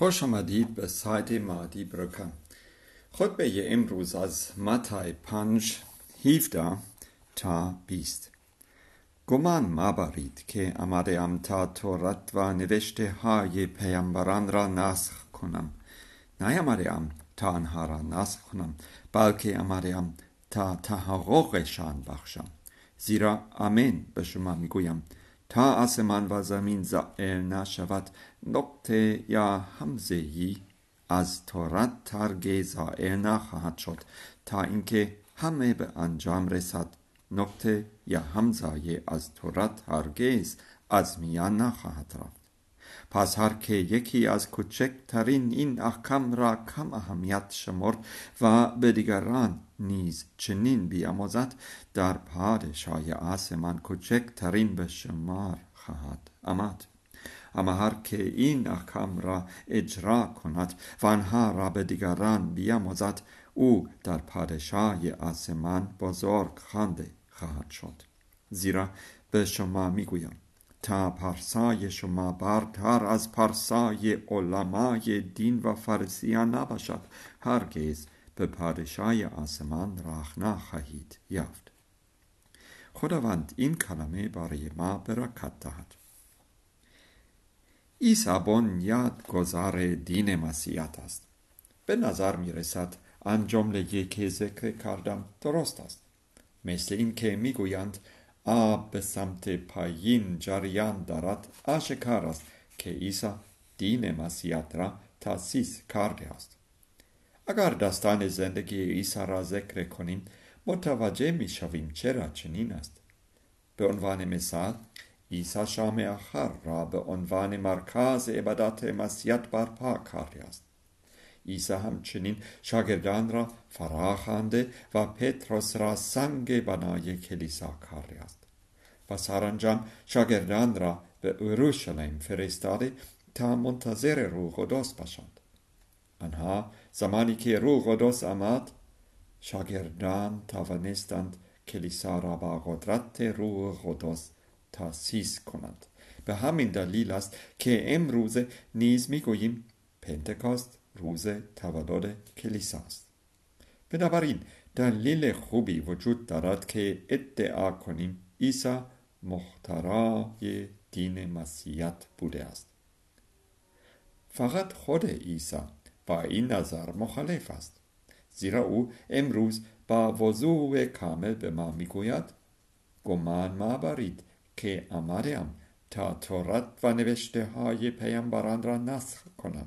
خوش آمدید به سایت مهدی برکه. خطبه امروز از متی 5:17 تا 20. گمان مبرید که آمده‌ام تا تورات و نوشته های پیامبران را نسخ کنم. نیامده‌ام تا آنها را نسخ کنم، بلکه آمده‌ام تا تحققشان بخشم. زیرا آمین به شما میگویم، تا آسمان و زمین زائل نشود، نقطه یا همزه‌ای از تورات هرگز زائل نخواهد شد، تا اینکه همه به انجام رسد. نقطه یا همزه از تورات هرگز از میان نخواهد رفت. پس هر که یکی از کوچکترین این احکام را کم اهمیت شمرد و به دیگران نیز چنین بیاموزد، در پادشاهی آسمان کوچکترین به شمار خواهد آمد. اما هر که این احکام را اجرا کند و آنها را به دیگران بیاموزد، او در پادشاهی آسمان بزرگ خوانده خواهد شد. زیرا به شما میگویم، تا پارسای شما برتر از پارسای علمای دین و فریسیان نباشد، هرگز به پادشاهی آسمان راه نخواهید یافت. خداوند این کلمه برای ما برکت دهد. عیسی بنیادگذار دین مسیحیت است. به نظر می رسد آن جمله که ذکر کردم درست است. مثل این که می گویند آب به سمت پایین جریان دارد، آشکار است که عیسی دین مسیحیت را تأسیس کرده است. اگر داستان زندگی عیسی را ذکر کنیم، متوجه می شویم چرا چنین است. به عنوان مثال، عیسی شام آخر را به عنوان مرکز عبادت مسیحیت برپا کرده است. عیسی همچنین شاگردان را فراخوانده و پتروس را سنگ بنای کلیسا کرده است. و سرانجام شاگردان را به اورشلیم فرستاده تا منتظر روح قدس باشند. آنها زمانی که روح قدس آمد، شاگردان توانستند کلیسا را با قدرت روح قدس تأسیس کنند. به همین دلیل است که امروز نیز میگوییم پنتکوست روز تولد کلیسا است. بنابراین دلیل خوبی وجود دارد که ادعا کنیم عیسی مخترع دین مسیحیت بوده است. فقط خود عیسی با این نظر مخالف است، زیرا او امروز با وضوح کامل به ما میگوید گمان مبرید که آمده‌ام تا تورات و نوشته های پیامبران را نسخ کنم.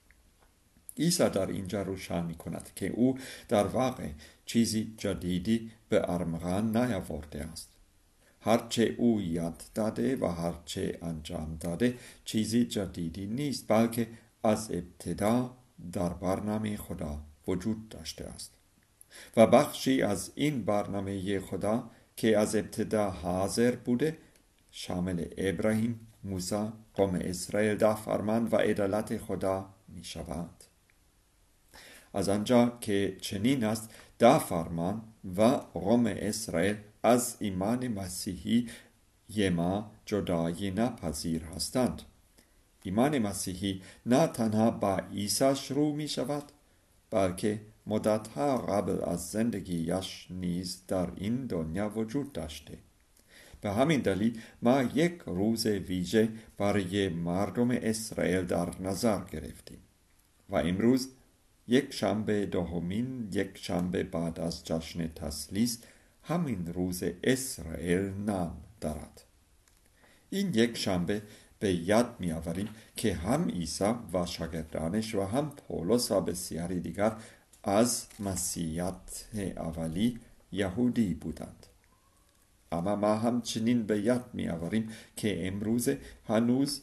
عیسی در اینجا روشن می کند که او در واقع چیزی جدیدی به ارمغان نیاورده است. هرچه او یاد داده و هرچه انجام داده چیزی جدیدی نیست، بلکه از ابتدا در برنامه خدا وجود داشته است. و بخشی از این برنامه خدا که از ابتدا حاضر بوده، شامل ابراهیم، موسی، قوم اسرائیل، 10 فرمان و عدالت خدا می شود. از آنجا که چنین است، 10 فرمان و قوم اسرائیل از ایمان مسیحی ما جدایی ناپذیر هستند. ایمان مسیحی نه تنها با عیسی شروع می شود، بلکه مدتها قبل از زندگیش نیز در این دنیا وجود داشته. به همین دلیل ما یک روز ویژه برای مردم اسرائیل در نظر گرفتیم و امروز یک شنبه دومین یک شنبه بعد از جشن تثلیث همین روز اسرائیل نام دارد. این یک شنبه به یاد می آوریم که هم عیسی و شاگردانش و هم پولس و بسیاری دیگر از مسیحیت اولی یهودی بودند. اما ما همچنین به یاد می آوریم که امروز هنوز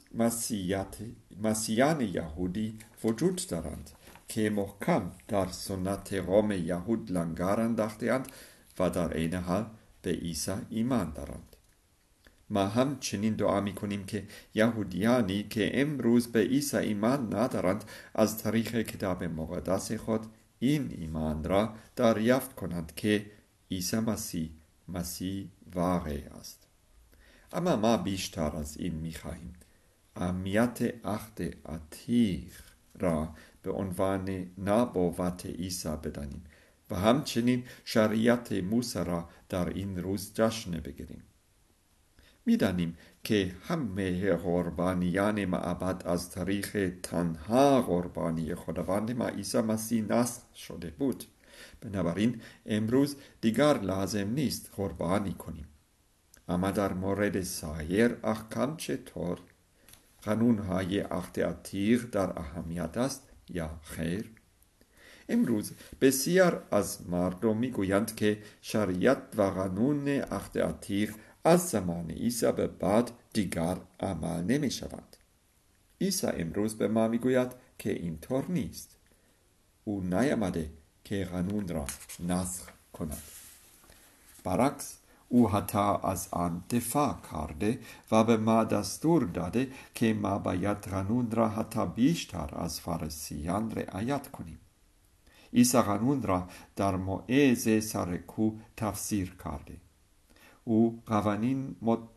مسیحیان یهودی وجود دارند که محکم در سنت قوم یهود لنگر انداخته‌اند و در عین حال به عیسی ایمان دارند. ما همچنین دعا می کنیم که یهودیانی که امروز به عیسی ایمان ندارند از طریق کتاب مقدس خود این ایمان را دریافت کنند که عیسی مسیح واقعی است. اما ما بیشتر از این می خواهیم. اهمیت عهد عتیق را به عنوان نبوت عیسی بدانیم و همچنین شریعت موسی را در این روز جشن بگیریم. می‌دانیم که همه قربانیان معبد از طریق تنها قربانی خداوند ما عیسی مسیح نسخ شده بود. بنابراین امروز دیگر لازم نیست قربانی کنیم. اما در مورد سایر احکام چطور؟ قانون‌های عهد عتیق در اهمیت است یا خیر؟ امروز بسیار از مردم میگویند که شریعت و قانون عهد عتیق از زمان عیسی به بعد دیگر عمل نمی شود. عیسی امروز به ما میگوید که اینطور نیست. او نیامده که قانون را نسخ کند. برعکس او حتی از آن دفاع کرده و به ما دستور داده که ما باید قانون را حتی بیشتر از فریسیان رعایت کنیم. عیسی قانون را در موعظه سر کوه تفسیر کرده. او قوانین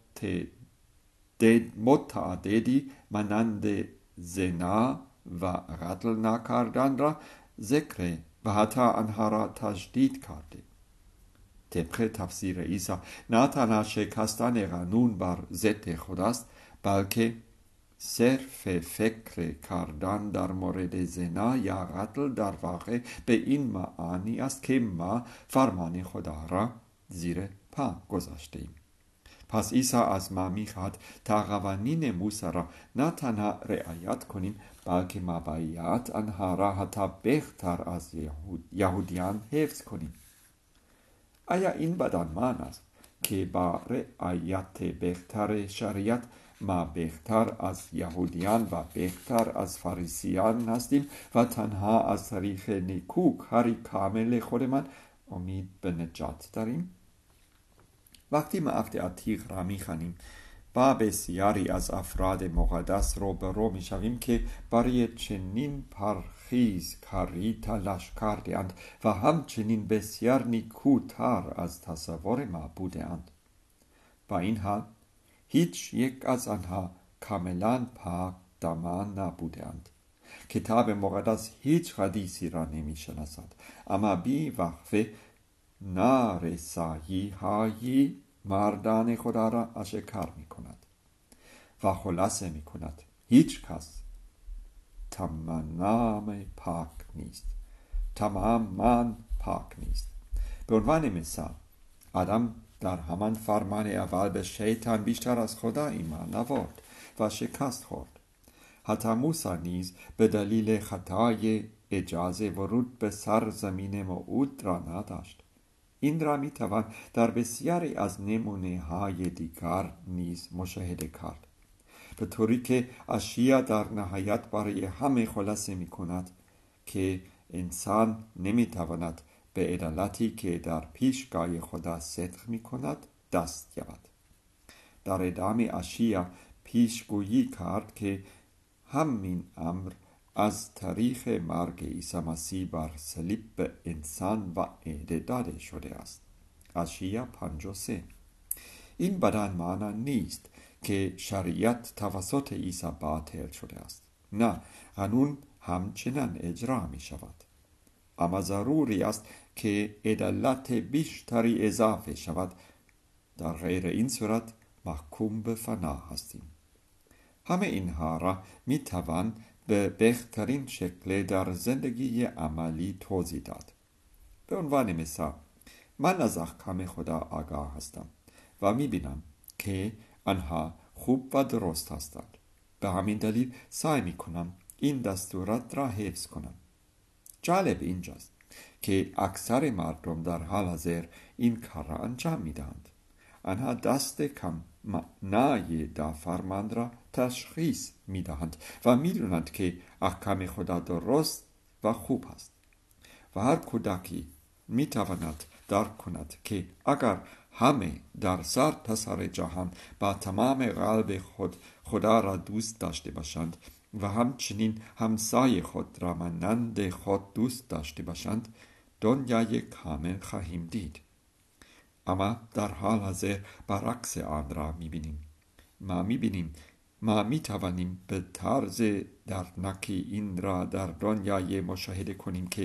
متعددی مانند زنا و قتل نکردن را ذکر و حتی آنها را تجدید کرده. طبق تفسیر عیسی نه تنها شکستن قانون بر ضد خداست، بلکه صرف فکر کردن در مورد زنا یا قتل در واقع به این معنی است که ما فرمان خدا را زیر پا گذاشتیم. پس عیسی از ما می‌خواهد تا قوانین موسی را نه تنها رعایت کنیم، بلکه ما باید آنها را حتی بهتر از یهودیان حفظ کنیم. آیا این بدان معنی است که با رعایت بهتر شریعت ما بهتر از یهودیان و بهتر از فریسیان هستیم و تنها از طریق نیکوکاری کامل خودمان امید به نجات داریم؟ وقتی ما عهد عتیق را می‌خوانیم با بسیاری از افراد مقدس روبرو می‌شویم که برای چنین پرهیز کاری تلاش کرده‌اند و همچنین بسیار نیکوتر از تصور ما بوده‌اند. با این حال هیچ یک از آنها کاملا پاک دامن نبودند. کتاب مقدس هیچ حدیثی را نمی‌شناسد، اما بی وقفه نارسایی های مردان خدا را آشکار می کند و خلاصه می کند هیچ کس تمام پاک نیست، تماما پاک نیست. به عنوان مثال آدم در همان فرمان اول به شیطان بیشتر از خدا ایمان آورد و شکست خورد. حتی موسی نیز به دلیل خطای اجازه ورود به سرزمین موعود را نداشت. این را می توان در بسیاری از نمونه های دیگر نیز مشاهده کرد، به طوری که اشعیا در نهایت برای همه خلاصه می کند که انسان نمی تواند به عدالتی که در پیشگاه خدا صدق می کند دست یابد. در ادامه اشعیا پیشگویی کرد که همین امر از طریق مرگ عیسی مسیح بر صلیب به انسان وعده داده شده است. اشعیا 53. این بدان معنی نیست که شریعت توسط عیسی باطل شده است. نه، قانون همچنان اجرا می شود. اما ضروری است که عدالت بیشتری اضافه شود. در غیر این صورت محکوم به فنا هستیم. همه اینها را می توان به بهترین شکل در زندگی عملی توضیح داد. به عنوان مثال من از احکام خدا آگاه هستم و می بینم که آنها خوب و درست هستند. به همین دلیل سعی می کنم این دستورات را حفظ کنم. جالب اینجاست که اکثر مردم در حال حاضر این کار را انجام می دهند. آنها دست کم معنای فرمان را تشخیص می دهند و می دونند که احکام خدا درست و خوب است. و هر کودکی می تواند درک کند که اگر همه در سرتاسر جهان با تمام قلب خدا را دوست داشته باشند و همچنین همسایه خود را مانند خود دوست داشته باشند، دنیای کامل خواهیم دید. اما در حال حاضر برعکس آن را می‌بینیم. ما می‌بینیم ما می توانیم به طرز دردناکی این را در دنیای مشاهده کنیم که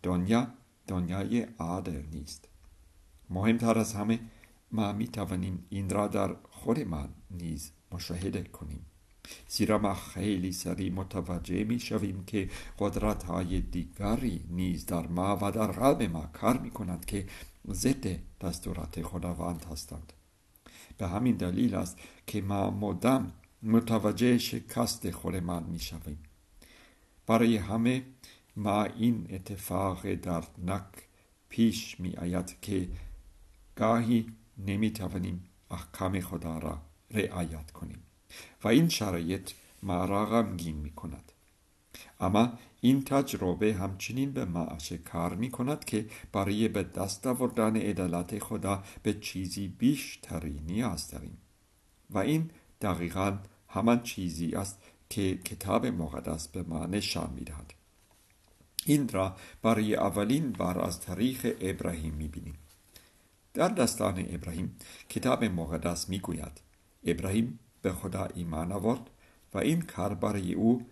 دنیای عادل نیست. مهمتر از همه ما می توانیم این را در خودمان نیز مشاهده کنیم، زیرا ما خیلی سریع متوجه می شویم که قدرت های دیگری نیز در ما و در قلب ما کار می کنند که ضد دستورات خداوند هستند. به همین دلیل است که ما مدام متوجه شکست خودمان می شویم. برای همه ما این اتفاق دردناک پیش می آید که گاهی نمی توانیم احکام خدا را رعایت کنیم و این شرایط ما را غمگین می کند. اما این تجربه همچنین به ما آشکار می کند که برای به دست آوردن عدالت خدا به چیزی بیشتری نیاز داریم و این دقیقاً همان چیزی است که کتاب مقدس به ما نشان می دهد. این را برای اولین بار از تاریخ ابراهیم می بینیم. در داستان ابراهیم کتاب مقدس می گوید ابراهیم به خدا ایمان آورد و این کار برای او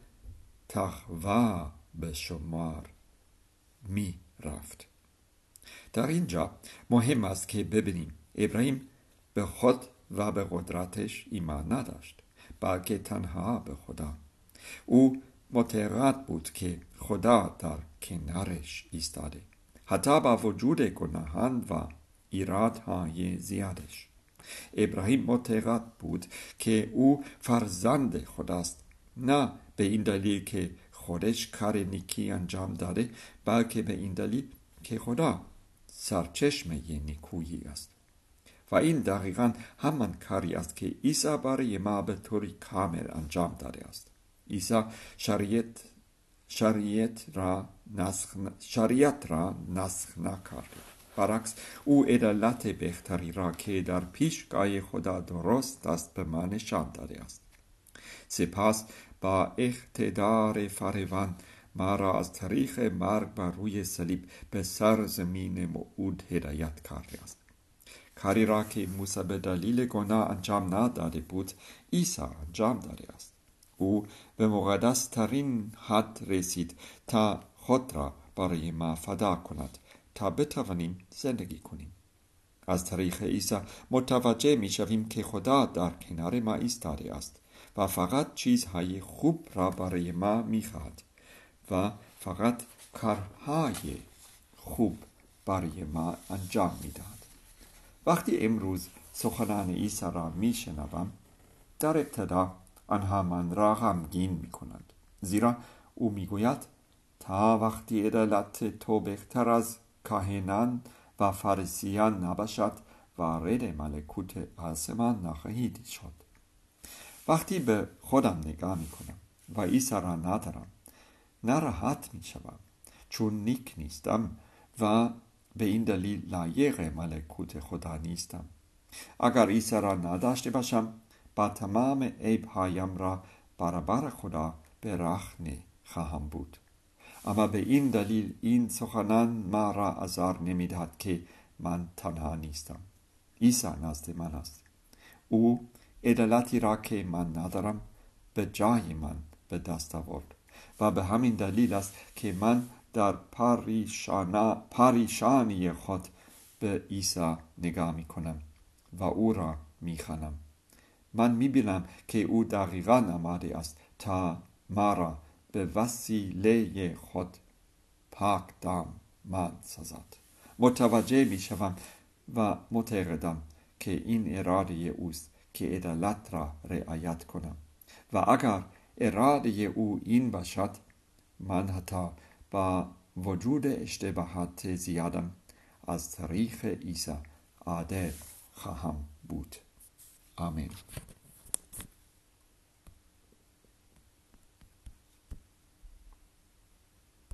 تقوا به شمار می رفت. در اینجا مهم است که ببینیم ابراهیم به خود و به قدرتش ایمان نداشت، بلکه تنها به خدا. او معتقد بود که خدا در کنارش ایستاده، حتی با وجود گناهان و ایرادهای زیادش. ابراهیم معتقد بود که او فرزند خداست، نه به این دلیل که خودش کار نیکی انجام داده، بلکه به این دلیل که خدا سرچشمه نیکویی است. و این دقیقاً همان کاری است که عیسی برای ما به طوری کامل انجام داده است. عیسی شریعت را نسخ نکرد. برعکس او عدالت بهتری را که در پیشگاه خدا درست است به ما نشان داده است. سپس با اقتدار فراوان ما را از طریق مرگ بر روی صلیب به سرزمین موعود هدایت کرده است. کاری را که موسی به دلیل گناه انجام نداده بود، عیسی انجام داده است. او به مقدس ترین حد رسید تا خود را برای ما فدا کند تا بتوانیم زندگی کنیم. از طریق عیسی متوجه می شویم که خدا در کنار ما ایستاده است و فقط چیزهای خوب را برای ما می خواهد و فقط کارهای خوب برای ما انجام می دهد. وقتی امروز سخنان عیسی را می شنوم، در ابتدا آنها من را غمگین می کنند، زیرا او می گوید تا وقتی عدالت تو بهتر از کاهنان و فریسیان نباشد وارد ملکوت آسمان نخواهید شد. وقتی به خودم نگاه می کنم و عیسی را ندارم، ناراحت می شوم چون نیک نیستم و به این دلیل لایق ملکوت خدا نیستم. اگر عیسی را نداشته باشم، با تمام عیبهایم را برابر خدا به رخنه خواهم بود. اما به این دلیل این سخنان ما را آزار نمی‌دهد که من تنها نیستم. عیسی نزد من است. او عدالتی را که من ندارم به جای من به دست آورد و به همین دلیل است که من در پریشانی خود به عیسی نگاه می کنم و او را می خوانم. من می بینم که او دقیقاً آماده است تا ما را به وسیله خود پاک دامن سازد. متوجه می شوم و معتقدم که این اراده اوست که عدالت را رعایت کنم و اگر اراده او این باشد، من حتی با وجود اشتباهات زیادم از طریق عیسی عادل خواهم بود. آمین.